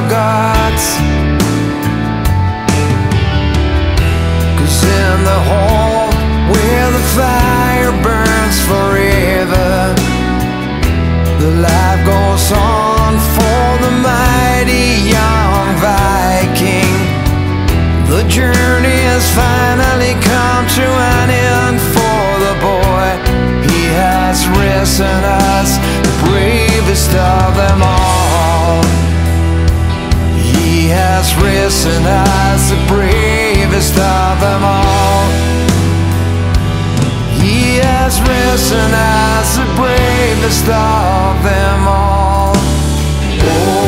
gods. 'Cause in the hall where the fire burns forever, the life goes on for the mighty young Viking. The journey has finally come to an end for the boy. He has risen as the bravest of them all. He has risen as the bravest of them all. He has risen as the bravest of them all. Oh.